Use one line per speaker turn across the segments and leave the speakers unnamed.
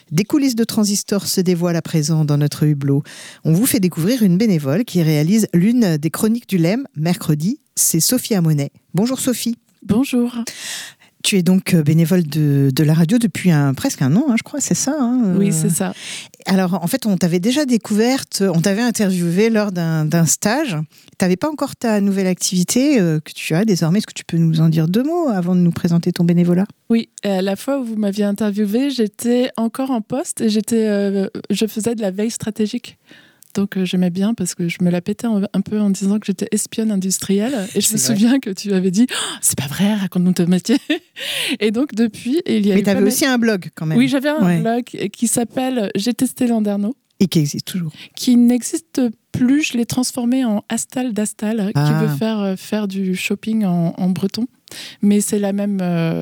Des coulisses de Transistor se dévoilent à présent dans notre hublot. On vous fait découvrir une bénévole qui réalise l'une des chroniques du LEM, mercredi, c'est Sophie Amonet. Bonjour Sophie.
Bonjour.
Tu es donc bénévole de la radio depuis presque un an, je crois, c'est ça
Oui, c'est ça.
Alors, en fait, on t'avait déjà découverte, on t'avait interviewée lors d'un stage. Tu n'avais pas encore ta nouvelle activité que tu as désormais. Est-ce que tu peux nous en dire 2 mots avant de nous présenter ton bénévolat ?
Oui, la fois où vous m'aviez interviewée, j'étais encore en poste et je faisais de la veille stratégique. Donc j'aimais bien parce que je me la pétais un peu en disant que j'étais espionne industrielle. Et je me souviens que tu avais dit « C'est pas vrai, raconte-nous ton métier !» Et donc depuis, il y a
Mais tu avais aussi un blog quand même.
Oui, j'avais un blog qui s'appelle « J'ai testé Landerneau ».
Et qui existe toujours.
Qui n'existe plus, je l'ai transformé en Astal d'Astal, qui veut faire du shopping en breton. Mais c'est la même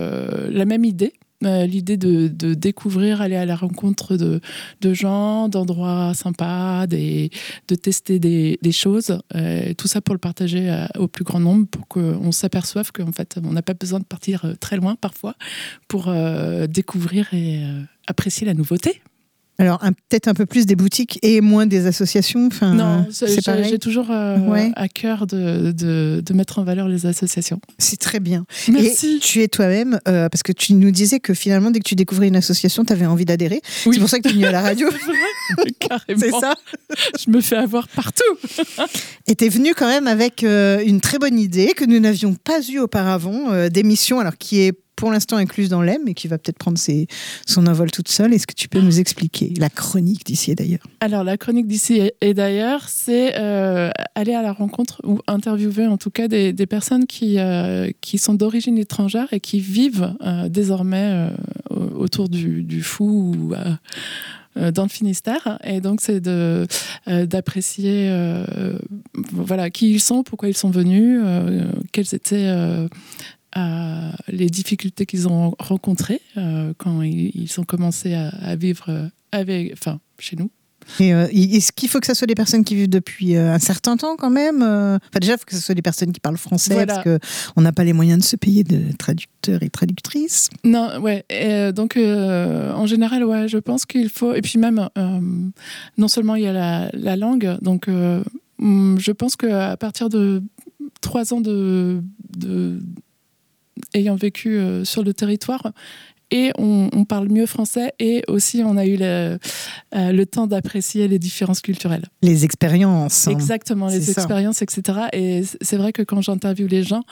idée. L'idée de découvrir, aller à la rencontre de gens, d'endroits sympas, de tester des choses, tout ça pour le partager au plus grand nombre, pour qu'on s'aperçoive qu'en fait, on n'a pas besoin de partir très loin parfois pour découvrir et apprécier la nouveauté.
Alors, peut-être un peu plus des boutiques et moins des associations.
Non, j'ai toujours à cœur de mettre en valeur les associations.
C'est très bien.
Merci.
Et tu es toi-même, parce que tu nous disais que finalement, dès que tu découvrais une association, tu avais envie d'adhérer. Oui. C'est pour ça que tu es venue à la radio.
Carrément.
C'est ça.
Je me fais avoir partout.
Et tu es venue quand même avec une très bonne idée que nous n'avions pas eue auparavant, d'émission, alors qui est pour l'instant incluse dans l'EM, mais qui va peut-être prendre son envol toute seule. Est-ce que tu peux nous expliquer la chronique d'ici et d'ailleurs ?
Alors, la chronique d'ici et d'ailleurs, c'est aller à la rencontre ou interviewer en tout cas des personnes qui sont d'origine étrangère et qui vivent désormais autour du Fou ou dans le Finistère. Et donc, c'est d'apprécier qui ils sont, pourquoi ils sont venus, quelles étaient les difficultés qu'ils ont rencontrées quand ils ont commencé à vivre chez nous.
Et est-ce qu'il faut que ça soit des personnes qui vivent depuis un certain temps quand même ? Déjà, il faut que ce soit des personnes qui parlent français, parce qu'on n'a pas les moyens de se payer de traducteurs et traductrices.
Non, ouais. Et donc, en général, je pense qu'il faut... Et puis même, non seulement il y a la langue, donc je pense qu'à partir de 3 ans ayant vécu sur le territoire, et on parle mieux français, et aussi on a eu le temps d'apprécier les différences culturelles.
Les expériences.
Exactement, les expériences, etc. Et c'est vrai que quand j'interviewe les gens,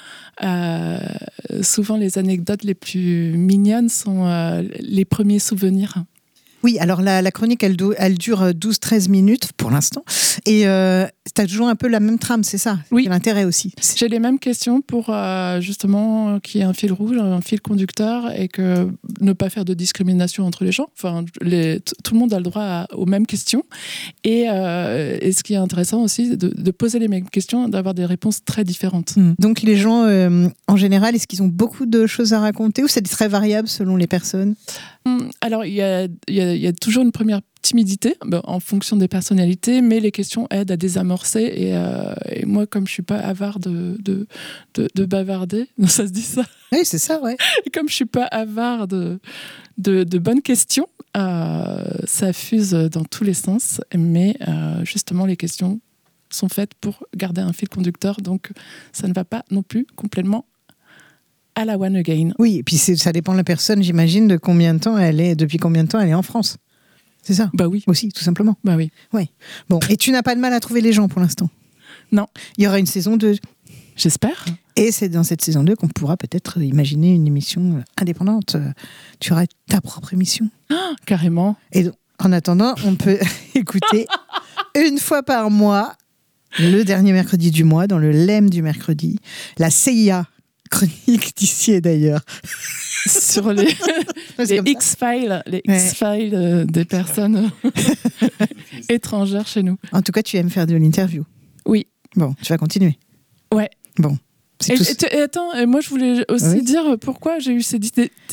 souvent les anecdotes les plus mignonnes sont les premiers souvenirs.
Oui, alors la chronique, elle dure 12-13 minutes pour l'instant. Et tu as toujours un peu la même trame, c'est ça ?
Oui.
C'est l'intérêt aussi.
J'ai les mêmes questions pour justement qu'il y ait un fil rouge, un fil conducteur, et que ne pas faire de discrimination entre les gens. Enfin, tout le monde a le droit aux mêmes questions. Et ce qui est intéressant aussi, de poser les mêmes questions, d'avoir des réponses très différentes.
Donc les gens, en général, est-ce qu'ils ont beaucoup de choses à raconter, ou c'est très variable selon les personnes ?
Alors, il y a toujours une première timidité en fonction des personnalités, mais les questions aident à désamorcer. Et moi, comme je ne suis pas avare de bavarder, non, ça se dit ça ?
Oui, c'est ça, ouais.
Et comme je ne suis pas avare de bonnes questions, ça fuse dans tous les sens. Mais justement, les questions sont faites pour garder un fil conducteur, donc ça ne va pas non plus complètement à la one again.
Oui, et puis ça dépend de la personne, j'imagine, depuis combien de temps elle est en France. C'est ça ?
Bah oui.
Aussi, tout simplement.
Bah oui.
Ouais. Bon, et tu n'as pas de mal à trouver les gens pour l'instant ?
Non.
Il y aura une saison 2.
J'espère.
Et c'est dans cette saison 2 qu'on pourra peut-être imaginer une émission indépendante. Tu auras ta propre émission.
Carrément.
Et donc, en attendant, on peut écouter une fois par mois, le dernier mercredi du mois, dans le LEM du mercredi, la CIA chronique d'ici et d'ailleurs.
Sur les X-Files, X-Files des personnes étrangères chez nous.
En tout cas, tu aimes faire de l'interview.
Oui.
Bon, tu vas continuer.
Ouais.
Bon.
Et attends, moi je voulais aussi dire pourquoi j'ai eu cette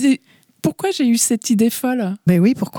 idée folle.
Mais oui, pourquoi ?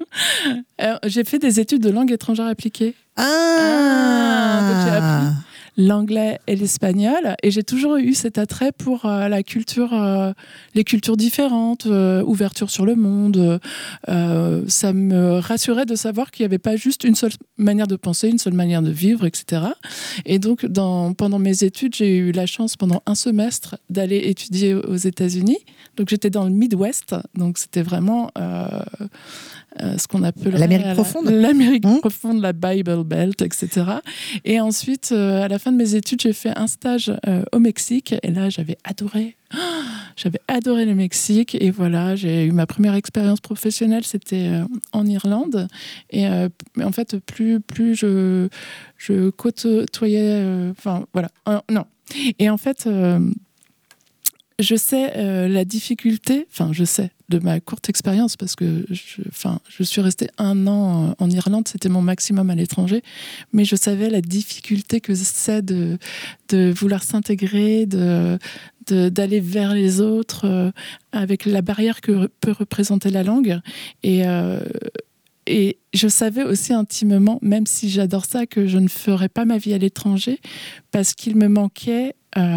Alors, j'ai fait des études de langue étrangère appliquée.
Donc
j'ai appris l'anglais et l'espagnol. Et j'ai toujours eu cet attrait pour la culture, les cultures différentes, ouverture sur le monde. Ça me rassurait de savoir qu'il n'y avait pas juste une seule manière de penser, une seule manière de vivre, etc. Et donc, pendant mes études, j'ai eu la chance, pendant un semestre, d'aller étudier aux États-Unis. Donc, j'étais dans le Midwest. Donc, c'était vraiment ce qu'on appelle
l'Amérique profonde.
L'Amérique profonde, la Bible Belt, etc. Et ensuite, à la fin de mes études, j'ai fait un stage au Mexique. Et là, j'avais adoré le Mexique. Et voilà, j'ai eu ma première expérience professionnelle, c'était en Irlande. Et en fait, plus je côtoyais... Enfin, voilà. Non. Et en fait... je sais la difficulté, je sais de ma courte expérience parce que je suis restée 1 an en Irlande, c'était mon maximum à l'étranger, mais je savais la difficulté que c'est de vouloir s'intégrer, d'aller vers les autres avec la barrière que peut représenter la langue. Et je savais aussi intimement, même si j'adore ça, que je ne ferais pas ma vie à l'étranger parce qu'il me manquait...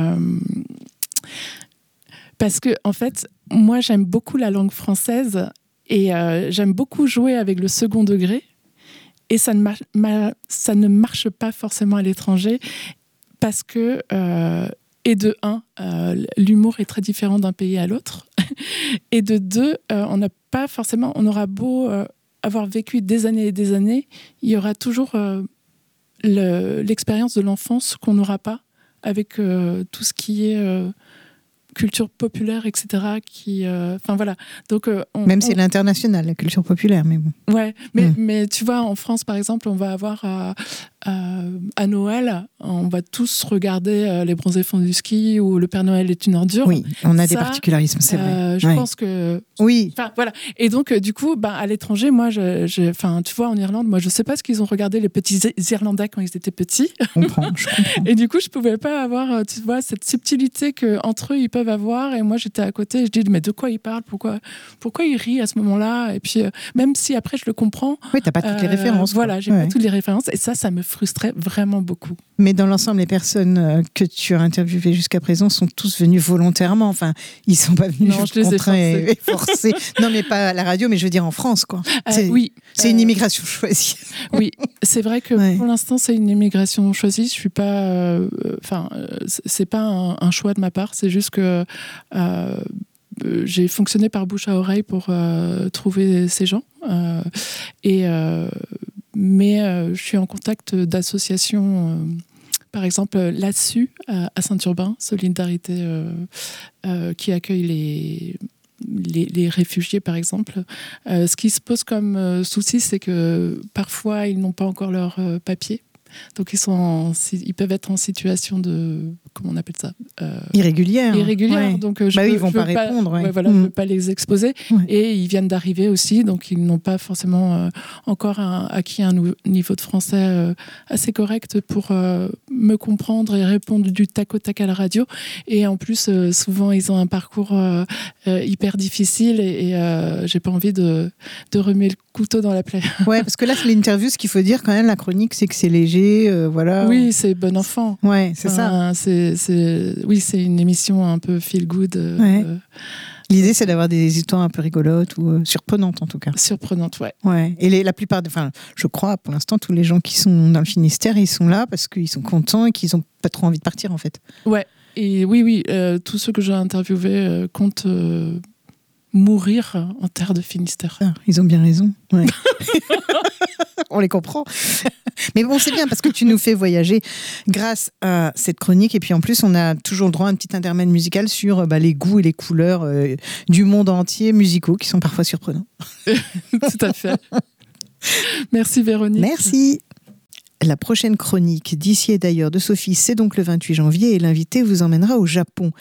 Parce que, en fait, moi, j'aime beaucoup la langue française et j'aime beaucoup jouer avec le second degré. Et ça ne marche pas forcément à l'étranger parce que, et de 1, l'humour est très différent d'un pays à l'autre. Et de 2, on aura beau avoir vécu des années et des années, il y aura toujours l'expérience de l'enfance qu'on n'aura pas avec tout ce qui est... culture populaire, etc. Voilà. Donc,
même c'est l'international, la culture populaire, mais bon.
Ouais, mais tu vois, en France, par exemple, on va avoir à Noël, on va tous regarder Les Bronzés font du ski ou Le Père Noël est une ordure.
Oui, on a des particularismes, c'est vrai.
Je pense que...
Oui.
Voilà. Et donc, du coup, à l'étranger, moi, tu vois, en Irlande, moi, je sais pas ce qu'ils ont regardé les petits Irlandais quand ils étaient petits.
Je comprends.
Et du coup, je pouvais pas avoir, tu vois, cette subtilité qu'entre eux, ils peuvent avoir. Et moi, j'étais à côté et je dis, mais de quoi ils parlent, pourquoi ils rient à ce moment-là? Et puis, même si après, je le comprends.
Oui, t'as pas toutes les références.
Voilà, j'ai pas toutes les références. Et ça me frustrait vraiment beaucoup.
Mais dans l'ensemble, les personnes que tu as interviewées jusqu'à présent sont tous venus volontairement. Enfin, ils sont pas venus contraints et forcés. Non, mais pas à la radio, mais je veux dire en France, quoi.
Oui.
C'est une immigration choisie.
Oui, c'est vrai que pour l'instant, c'est une immigration choisie. Je suis pas... c'est pas un choix de ma part. C'est juste que j'ai fonctionné par bouche à oreille pour trouver ces gens. Mais je suis en contact d'associations, par exemple là-dessus, à Saint-Urbain, Solidarité, qui accueille les réfugiés, par exemple. Ce qui se pose comme souci, c'est que parfois, ils n'ont pas encore leur papier. Donc, ils peuvent être en situation de... Comment on appelle ça
irrégulière.
Ouais. Donc, ils
vont pas répondre.
Je ne veux pas les exposer. Ouais. Et ils viennent d'arriver aussi, donc ils n'ont pas forcément encore acquis un niveau de français assez correct pour me comprendre et répondre du tac au tac à la radio. Et en plus, souvent, ils ont un parcours hyper difficile et j'ai pas envie de remuer le couteau dans la plaie. Ouais,
parce que là, c'est l'interview. Ce qu'il faut dire quand même, la chronique, c'est que c'est léger, voilà.
Oui, c'est bon enfant.
Ouais, c'est ça.
Oui, c'est une émission un peu feel good.
L'idée, c'est d'avoir des histoires un peu rigolotes ou surprenantes, en tout cas.
Surprenantes, ouais.
Ouais. Et la plupart, je crois, pour l'instant, tous les gens qui sont dans le Finistère, ils sont là parce qu'ils sont contents et qu'ils n'ont pas trop envie de partir, en fait.
Ouais. Et oui, tous ceux que j'ai interviewés comptent mourir en terre de Finistère.
Ah, ils ont bien raison. Ouais. On les comprend. Mais bon, c'est bien parce que tu nous fais voyager grâce à cette chronique. Et puis en plus, on a toujours le droit à un petit intermède musical sur les goûts et les couleurs du monde entier musicaux qui sont parfois surprenants.
Tout à fait. Merci Véronique.
Merci. La prochaine chronique d'ici et d'ailleurs de Sophie, c'est donc le 28 janvier et l'invité vous emmènera au Japon.